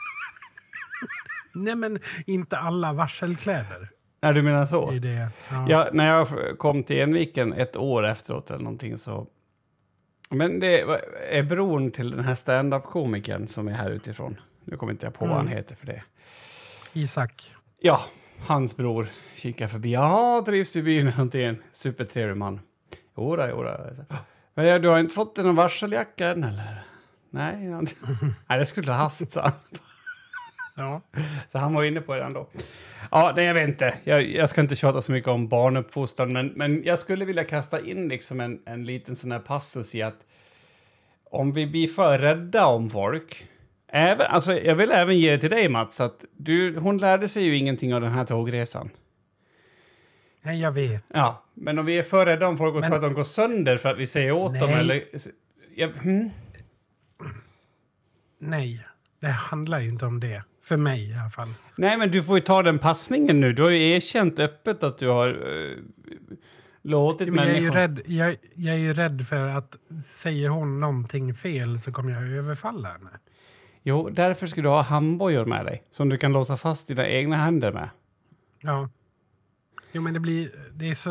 Speaker 2: Nej, men inte alla varselkläder.
Speaker 1: Nej, du menar så?
Speaker 2: Det det.
Speaker 1: Ja, när jag kom till Enviken 1 år efteråt eller någonting så... Men det är bron till den här stand-up-komikern som är här utifrån. Nu kommer inte jag på vad han heter för det.
Speaker 2: Isak.
Speaker 1: Ja, hans bror kikar förbi. Ja, trivs i byn någonting. Supertrevlig man. Jodå. Men du har inte fått någon varseljacka än, eller? Nej, nej, det skulle du ha haft, så.
Speaker 2: Ja.
Speaker 1: Så han var inne på det ändå. Ja, nej, jag vet inte. Jag ska inte tjata så mycket om barnuppfostran, men jag skulle vilja kasta in liksom en liten sån här passus i att om vi blir för rädda om folk, jag vill även ge det till dig, Mats, att hon lärde sig ju ingenting av den här tågresan.
Speaker 2: Nej, jag vet.
Speaker 1: Ja, men om vi är för rädda om folk och tror att de går sönder för att vi säger åt dem, eller...
Speaker 2: Nej. Det handlar ju inte om det. För mig i alla fall.
Speaker 1: Nej, men du får ju ta den passningen nu. Du har ju erkänt öppet att du har låtit
Speaker 2: Men
Speaker 1: människor...
Speaker 2: jag är ju rädd för att säger hon någonting fel så kommer jag överfalla henne.
Speaker 1: Jo, därför ska du ha handbojor med dig. Som du kan låsa fast dina egna händer med.
Speaker 2: Ja. Jo, men det är så...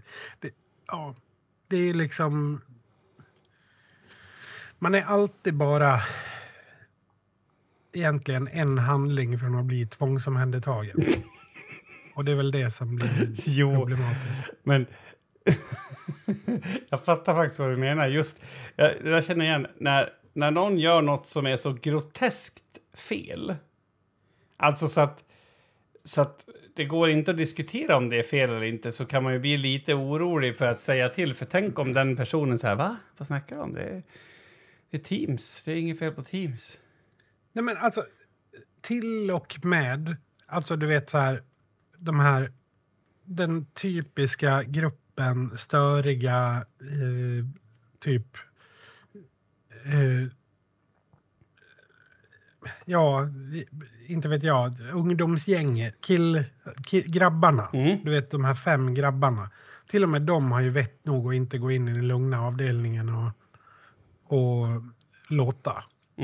Speaker 2: Det är liksom... Man är alltid bara egentligen en handling från att bli tvångsomhändertagen. Och det är väl det som blir problematiskt.
Speaker 1: Men jag fattar faktiskt vad du menar. Just, jag känner igen när någon gör något som är så groteskt fel. Alltså så att det går inte att diskutera om det är fel eller inte, så kan man ju bli lite orolig för att säga till. För tänk om den personen säger, va? Vad snackar du om? Det är Teams. Det är inget fel på Teams.
Speaker 2: Nej, men alltså, till och med, alltså du vet så här, den typiska gruppen störiga, ja, inte vet jag, ungdomsgänget, grabbarna, du vet de här 5 grabbarna. Till och med de har ju vett nog att inte gå in i den lugna avdelningen och låta.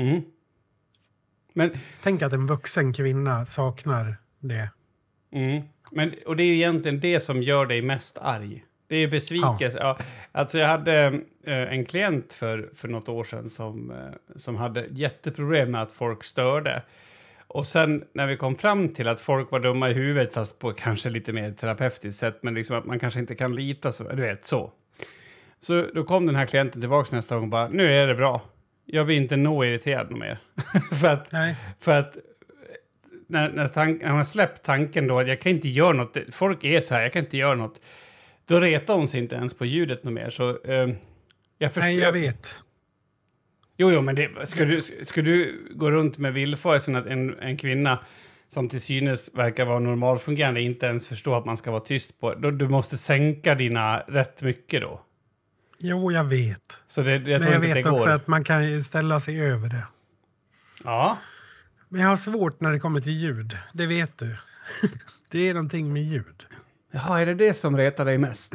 Speaker 1: Men,
Speaker 2: tänk att en vuxen kvinna saknar det.
Speaker 1: Men, och det är egentligen det som gör dig mest arg. Det är besvikelse. Ja. Alltså jag hade en klient för något år sedan som hade jätteproblem med att folk störde. Och sen när vi kom fram till att folk var dumma i huvudet, fast på kanske lite mer terapeutiskt sätt, men liksom att man kanske inte kan lita så, du vet, så. Så då kom den här klienten tillbaka nästa gång och bara, nu är det bra. Jag blir inte irriterad mer. för att när hon har släppt tanken då att jag kan inte göra något, folk är så här, jag kan inte göra något, då retar hon sig inte ens på ljudet något mer. Så jag förstår.
Speaker 2: Nej, jag vet.
Speaker 1: Jo, men ska du gå runt med villfarelsen att en kvinna som till synes verkar vara normalfungerande inte ens förstår att man ska vara tyst på, då du måste sänka dina rätt mycket då.
Speaker 2: Jo, jag vet.
Speaker 1: Så jag
Speaker 2: vet också att man kan ställa sig över det.
Speaker 1: Ja.
Speaker 2: Men jag har svårt när det kommer till ljud. Det vet du. Det är någonting med ljud.
Speaker 1: Jaha, är det som retar dig mest?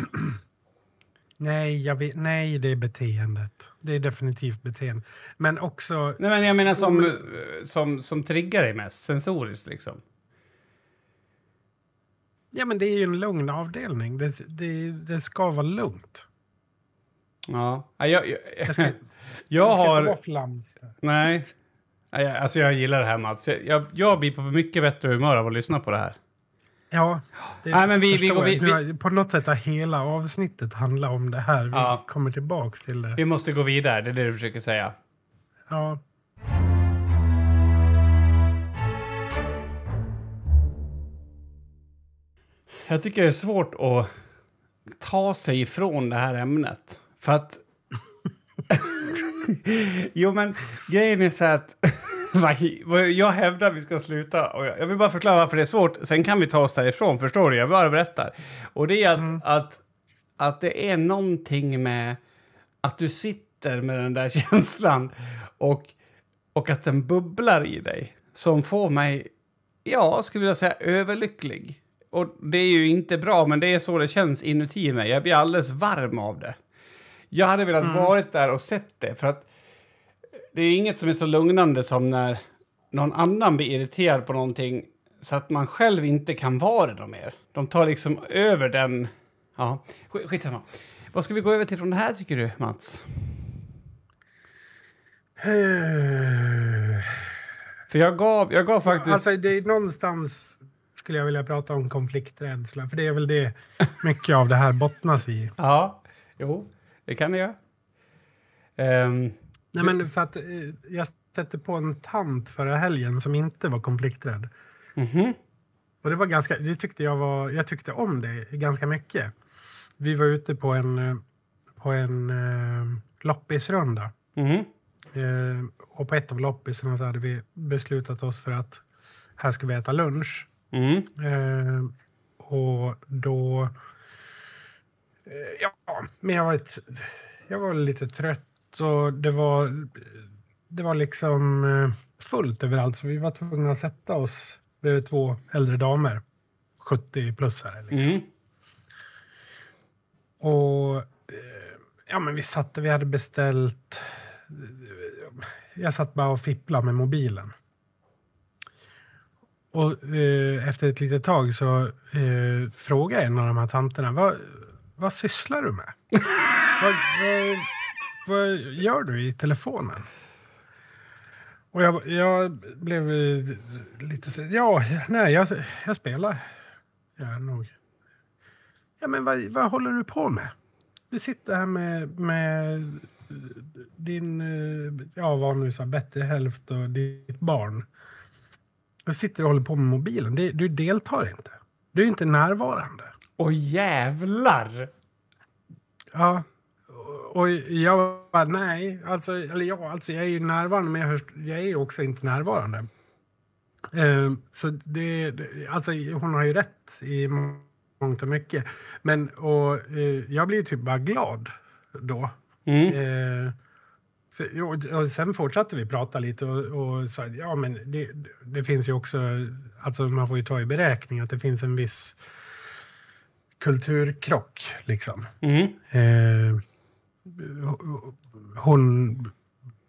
Speaker 2: Nej, nej, det är beteendet. Det är definitivt beteende. Men också...
Speaker 1: Nej, men jag menar som triggar dig mest, sensoriskt liksom.
Speaker 2: Ja, men det är ju en lugn avdelning. Det ska vara lugnt.
Speaker 1: Ja.
Speaker 2: Jag har... vara flams.
Speaker 1: Nej. Alltså jag gillar det här, Mats. Jag blir på mycket bättre humör av att lyssna på det här.
Speaker 2: Ja,
Speaker 1: men vi
Speaker 2: på något sätt har hela avsnittet handlat om det här. Vi kommer tillbaks till det.
Speaker 1: Vi måste gå vidare, det är det du försöker säga.
Speaker 2: Ja.
Speaker 1: Jag tycker det är svårt att ta sig ifrån det här ämnet. För att... Jo, men grejen är så att... Jag hävdar att vi ska sluta. Och jag vill bara förklara varför det är svårt. Sen kan vi ta oss därifrån, förstår du? Jag bara berättar. Och det är att det är någonting med att du sitter med den där känslan och att den bubblar i dig. Som får mig, skulle jag säga, överlycklig. Och det är ju inte bra, men det är så det känns inuti mig. Jag blir alldeles varm av det. Jag hade velat varit där och sett det, för att det är inget som är så lugnande som när någon annan blir irriterad på någonting så att man själv inte kan vara det mer. De tar liksom över den... Ja, skitsamma. Vad ska vi gå över till från det här, tycker du, Mats? För jag gav faktiskt...
Speaker 2: Alltså, det är någonstans skulle jag vilja prata om konflikträdsla. För det är väl det mycket av det här bottnas i.
Speaker 1: Ja, jo, det kan jag.
Speaker 2: Nej, men för att jag sätter på en tant förra helgen som inte var konflikträdd. Och det var ganska, jag tyckte om det ganska mycket. Vi var ute på en loppisrunda. Och på ett av loppisarna så hade vi beslutat oss för att här ska vi äta lunch. Och då... men jag var lite trött. Och det var liksom... fullt överallt, så vi var tvungna att sätta oss bredvid 2 äldre damer, 70-plussare liksom. Och men vi hade beställt, jag satt bara och fipplade med mobilen. Och efter ett litet tag så frågade en av de här tanterna, vad sysslar du med? vad gör du i telefonen? Och jag blev lite så, jag spelar. Ja, nog. Ja, men vad håller du på med? Du sitter här med din, vad nu sa, bättre hälft och ditt barn. Du sitter och håller på med mobilen. Du deltar inte. Du är inte närvarande.
Speaker 1: Åh jävlar!
Speaker 2: Ja. Och jag bara, nej. Alltså jag är ju närvarande, men jag är ju också inte närvarande. Så alltså hon har ju rätt i mångt och mycket. Men jag blir typ bara glad då. Och sen fortsatte vi prata lite och sa, ja men det finns ju också, alltså man får ju ta i beräkning att det finns en viss kulturkrock liksom. Hon,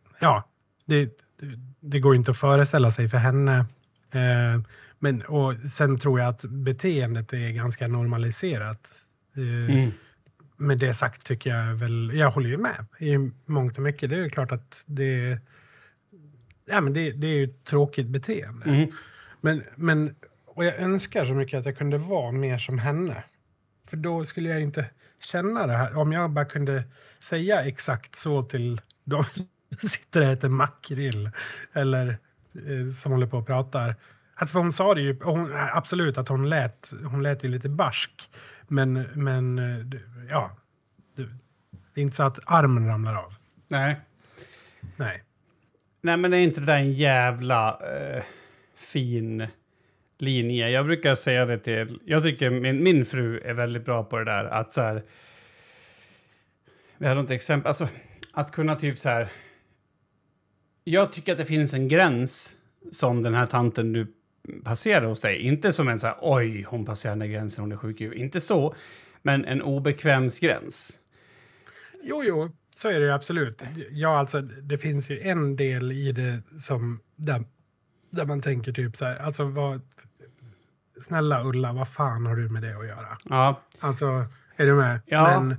Speaker 2: det går inte att föreställa sig för henne. Men och sen tror jag att beteendet är ganska normaliserat. Med det sagt tycker jag väl, jag håller ju med i mångt och mycket. Det är ju klart att det är ju ett tråkigt beteende. Men och jag önskar så mycket att jag kunde vara mer som henne. För då skulle jag inte känna det här. Om jag bara kunde säga exakt så till de som sitter och äter makrill eller som håller på och pratar. Alltså för hon sa det ju, absolut att hon lät ju lite barsk. Men ja, det är inte så att armen ramlar av.
Speaker 1: Nej.
Speaker 2: Nej,
Speaker 1: men är inte det där en jävla fin linje? Jag brukar säga det till... Jag tycker min fru är väldigt bra på det där. Att så här... Vi har något exempel. Alltså, att kunna typ så här... Jag tycker att det finns en gräns som den här tanten du passerar hos dig. Inte som en så här, oj, hon passerar den här gränsen, hon är sjuk. Inte så, men en obekvämsgräns.
Speaker 2: Jo, så är det ju absolut. Ja, alltså det finns ju en del i det som där man tänker typ så här, alltså snälla Ulla, vad fan har du med det att göra?
Speaker 1: Ja.
Speaker 2: Alltså, är du med?
Speaker 1: Ja.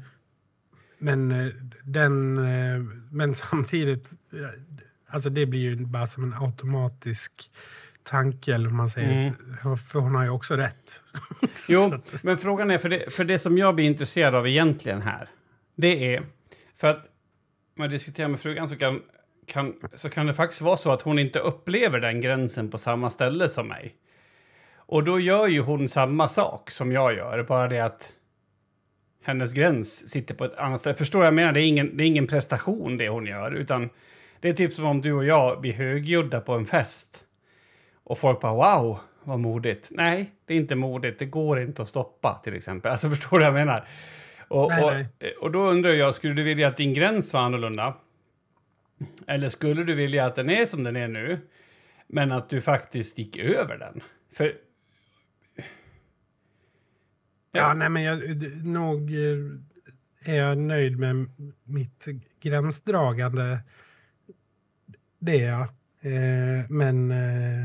Speaker 2: Men samtidigt, alltså det blir ju bara som en automatisk tanke, eller man säger, för hon har ju också rätt.
Speaker 1: Jo, men frågan är, för det som jag blir intresserad av egentligen här, det är, för att man diskuterar med frugan så kan det faktiskt vara så att hon inte upplever den gränsen på samma ställe som mig. Och då gör ju hon samma sak som jag gör, bara det att hennes gräns sitter på ett annat ställe. Förstår jag menar? Det är ingen prestation det hon gör, utan det är typ som om du och jag blir högljudda på en fest. Och folk bara, wow, vad modigt. Nej, det är inte modigt. Det går inte att stoppa, till exempel. Alltså, förstår du vad jag menar? Och då undrar jag, skulle du vilja att din gräns var annorlunda? Eller skulle du vilja att den är som den är nu, men att du faktiskt gick över den? För...
Speaker 2: Ja, nej, men nog är jag nöjd med mitt gränsdragande. Det är jag. Men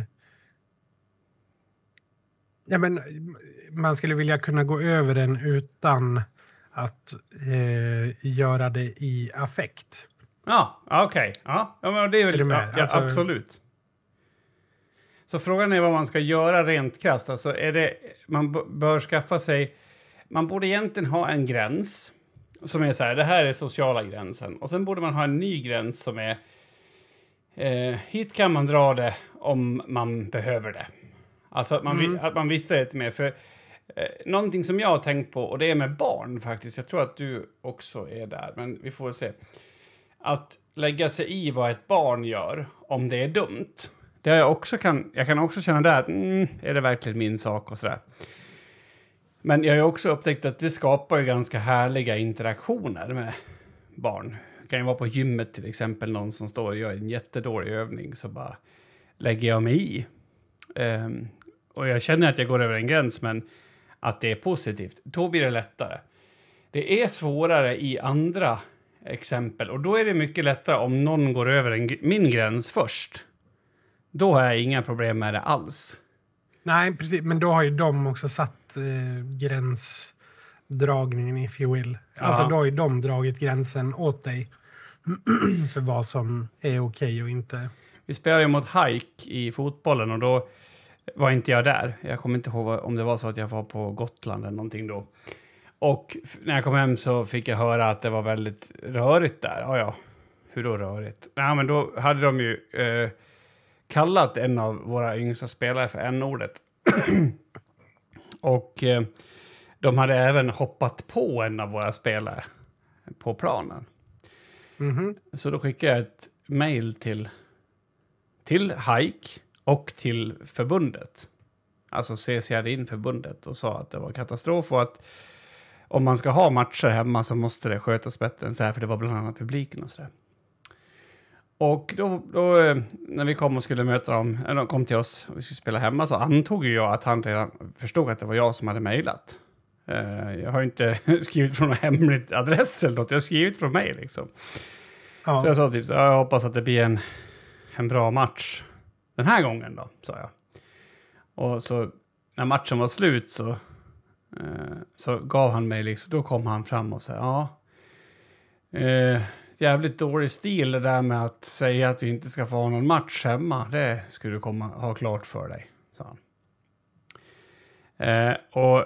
Speaker 2: man skulle vilja kunna gå över den utan att göra det i affekt.
Speaker 1: Ja, okej. Ja, men det är väl... Ja,
Speaker 2: alltså,
Speaker 1: absolut. Så frågan är vad man ska göra rent krasst. Alltså man bör skaffa sig... Man borde egentligen ha en gräns som är så här, det här är sociala gränsen. Och sen borde man ha en ny gräns som är... hit kan man dra det om man behöver det. Alltså att man visste det lite mer. För någonting som jag har tänkt på, och det är med barn faktiskt. Jag tror att du också är där, men vi får väl se. Att lägga sig i vad ett barn gör, om det är dumt. Det jag kan också känna där att är det verkligen min sak och sådär. Men jag har ju också upptäckt att det skapar ju ganska härliga interaktioner med barn. Det kan ju vara på gymmet till exempel, någon som står och gör en jättedålig övning, så bara lägger jag mig i. Och jag känner att jag går över en gräns, men att det är positivt. Då blir det lättare. Det är svårare i andra exempel. Och då är det mycket lättare om någon går över min gräns först. Då har jag inga problem med det alls.
Speaker 2: Nej, precis. Men då har ju de också satt gränsdragningen, if you will.
Speaker 1: Ja.
Speaker 2: Alltså då har ju de dragit gränsen åt dig för vad som är okej och inte.
Speaker 1: Vi spelade ju mot Haik i fotbollen och då var inte jag där. Jag kommer inte ihåg om det var så att jag var på Gotland eller någonting då. Och när jag kom hem så fick jag höra att det var väldigt rörigt där. Ja, hur då rörigt? Ja, men då hade de ju kallat en av våra yngsta spelare för n-ordet. Och de hade även hoppat på en av våra spelare på planen.
Speaker 2: Mm-hmm.
Speaker 1: Så då skickade jag ett mejl till Haik och till förbundet. Alltså CC'ade in förbundet och sa att det var katastrof och att om man ska ha matcher hemma så måste det skötas bättre än så här, för det var bland annat publiken och sådär. Och då när vi kom och skulle möta dem, eller de kom till oss och vi skulle spela hemma, så antog jag att han redan förstod att det var jag som hade mejlat. Jag har inte skrivit från en hemlig adress eller något, jag har skrivit från mig liksom. Ja. Så jag sa typ så jag hoppas att det blir en bra match den här gången då, sa jag. Och så när matchen var slut så gav han mig liksom, då kom han fram och sa jävligt dålig stil det där med att säga att vi inte ska få ha någon match hemma. Det skulle du ha klart för dig, sa han. Och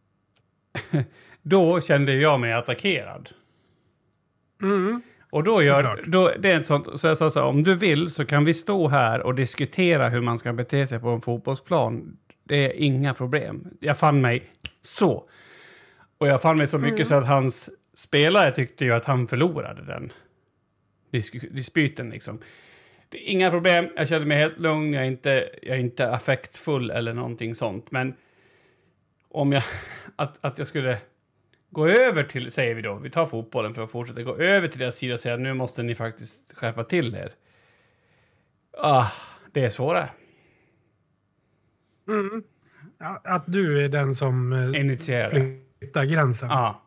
Speaker 1: då kände jag mig attackerad.
Speaker 2: Mm.
Speaker 1: Och då det är ett sånt, så jag sa så här, om du vill så kan vi stå här och diskutera hur man ska bete sig på en fotbollsplan. Det är inga problem. Jag fann mig så. Och jag fann mig så mycket så att hans spelare tyckte ju att han förlorade den dispyten liksom. Det är inga problem, jag kände mig helt lugn, jag är inte affektfull eller någonting sånt. Men om jag, att jag skulle gå över till, säger vi då, vi tar fotbollen för att fortsätta, gå över till deras sida och säga nu måste ni faktiskt skärpa till er. Det är svårare.
Speaker 2: Mm. Att du är den som flyttar gränsen. Ja.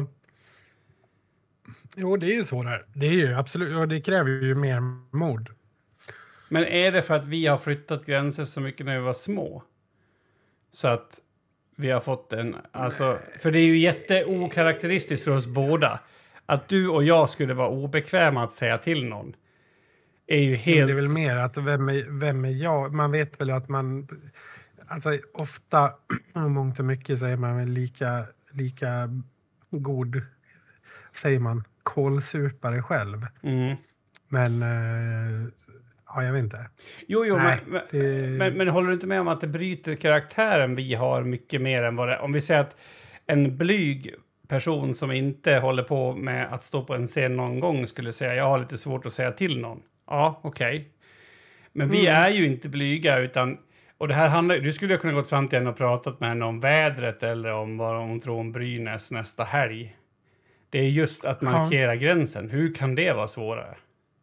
Speaker 2: Jo, det är ju svårare. Det är ju absolut, och det kräver ju mer mod.
Speaker 1: Men är det för att vi har flyttat gränser så mycket när vi var små? Så att vi har fått alltså, för det är ju jätteokaraktäristiskt för oss båda. Att du och jag skulle vara obekväma att säga till någon. Är ju helt...
Speaker 2: Det är väl mer att vem är jag? Man vet väl att man... Alltså ofta, mångt och mycket så är man väl lika god, säger man, kolsupare själv. Mm. Men... jag vet inte.
Speaker 1: Jo, men håller du inte med om att det bryter karaktären vi har mycket mer än vad det... Om vi säger att en blyg person som inte håller på med att stå på en scen någon gång skulle säga jag har lite svårt att säga till någon. Ja, okej. Men vi är ju inte blyga utan... Och det här handlar... Du skulle kunna gått fram till henne och pratat med henne om vädret eller om vad hon tror om Brynäs nästa helg. Det är just att markera gränsen. Hur kan det vara svårare?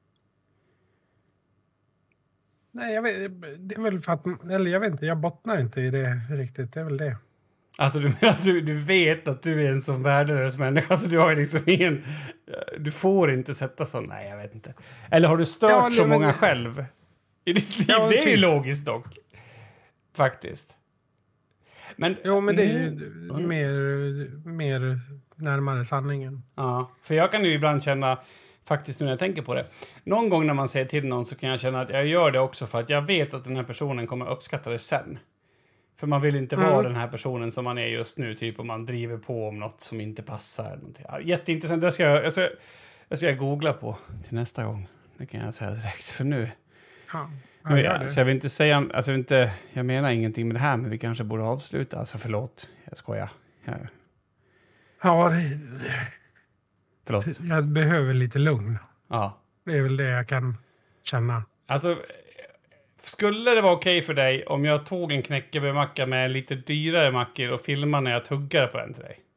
Speaker 2: Nej, jag vet, det är väl för att... Eller jag vet inte, jag bottnar inte i det riktigt. Det är väl det.
Speaker 1: Alltså du vet att du är en sån värdelös människa. Alltså du har liksom ingen... Du får inte sätta sån... Nej, jag vet inte. Eller har du stört så många själv? I ditt liv? Det är ju logiskt dock. Faktiskt. Men...
Speaker 2: Jo, men det är ju mer närmare sanningen.
Speaker 1: Ja, för jag kan ju ibland känna... Faktiskt nu när jag tänker på det. Någon gång när man säger till någon så kan jag känna att jag gör det också för att jag vet att den här personen kommer uppskatta det sen. För man vill inte vara den här personen som man är just nu. Typ om man driver på om något som inte passar. Ja, jätteintressant. Det ska jag googla på till nästa gång. Det kan jag säga direkt för nu. Så jag vill inte säga... Alltså jag menar ingenting med det här men vi kanske borde avsluta. Alltså förlåt, jag skojar.
Speaker 2: Ja,
Speaker 1: förlåt.
Speaker 2: Jag behöver lite lugn.
Speaker 1: Ja.
Speaker 2: Det är väl det jag kan känna.
Speaker 1: Alltså, skulle det vara okej för dig om jag tog en knäckebrödmacka med lite dyrare mackor och filmade när jag tuggar på den till dig?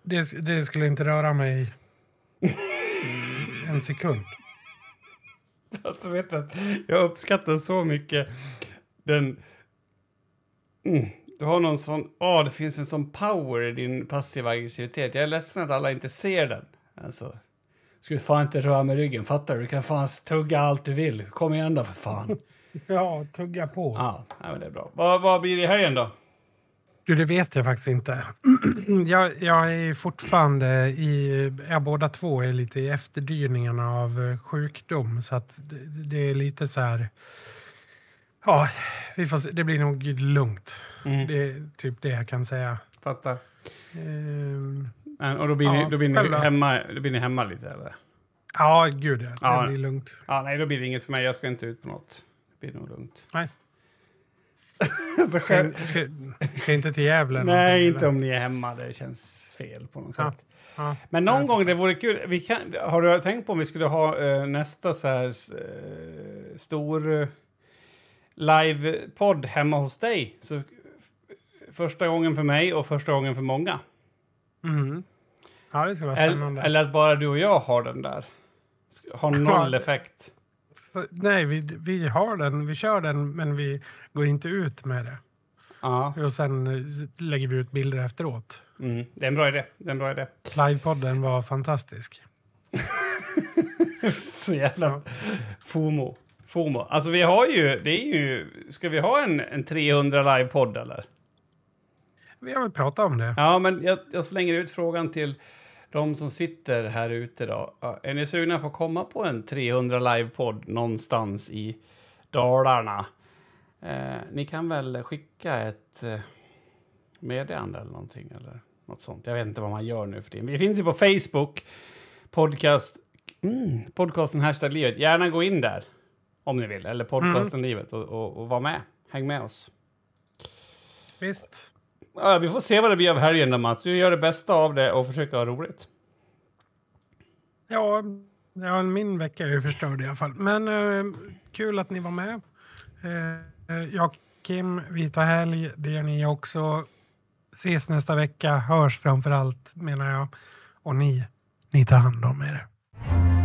Speaker 2: Det skulle inte röra mig en sekund.
Speaker 1: Alltså vet du att jag uppskattar så mycket den... Du har någon sån... det finns en sån power i din passiva aggressivitet. Jag är ledsen att alla inte ser den. Alltså, skulle fan inte röra med ryggen, fattar du? Du kan fan tugga allt du vill. Kom igen då, för fan.
Speaker 2: Ja, tugga på.
Speaker 1: Ja, men det är bra. Vad blir det i helgen då?
Speaker 2: Du, det vet jag faktiskt inte. Jag är fortfarande båda två är lite i efterdyningarna av sjukdom. Så att det är lite så här... Ja, vi får se. Det blir nog lugnt. Det är typ det jag kan säga.
Speaker 1: Fattar. Och då blir ni hemma lite, eller?
Speaker 2: Ja, gud ja. Det blir lugnt.
Speaker 1: Ja, nej, då blir det inget för mig. Jag ska inte ut på något. Det blir nog lugnt.
Speaker 2: Nej.
Speaker 1: Så
Speaker 2: ska inte till Gävle?
Speaker 1: Nej, inte om ni är hemma. Det känns fel på något sätt.
Speaker 2: Ja.
Speaker 1: Men någon gång det vore kul. Har du tänkt på om vi skulle ha nästa så här stor live-podd hemma hos dig? Så första gången för mig och första gången för många.
Speaker 2: Mm. Ja, det ska vara spännande.
Speaker 1: Eller att bara du och jag har den där. Har noll effekt.
Speaker 2: Nej, vi har den. Vi kör den, men vi går inte ut med det.
Speaker 1: Ja.
Speaker 2: Och sen lägger vi ut bilder efteråt.
Speaker 1: Det är en bra idé.
Speaker 2: Livepodden var fantastisk.
Speaker 1: Så jävla FOMO. Alltså vi har ju, det är ju, ska vi ha en 300 livepodd eller?
Speaker 2: Vi har väl pratat om det.
Speaker 1: Ja, men jag slänger ut frågan till de som sitter här ute då. Är ni sugna på att komma på en 300 livepodd någonstans i Dalarna? Ni kan väl skicka ett meddelande eller någonting eller något sånt. Jag vet inte vad man gör nu för tiden. Vi finns ju på Facebook. Podcasten #livet. Gärna gå in där om ni vill. Eller podcasten livet och vara med. Häng med oss.
Speaker 2: Visst.
Speaker 1: Ja, vi får se vad det blir av helgen då, Mats. Vi gör det bästa av det och försöker ha roligt.
Speaker 2: Ja, min vecka är ju förstörd i alla fall. Men kul att ni var med. Jag och Kim, vi tar helg. Det gör ni också. Ses nästa vecka. Hörs framför allt, menar jag. Och ni tar hand om er.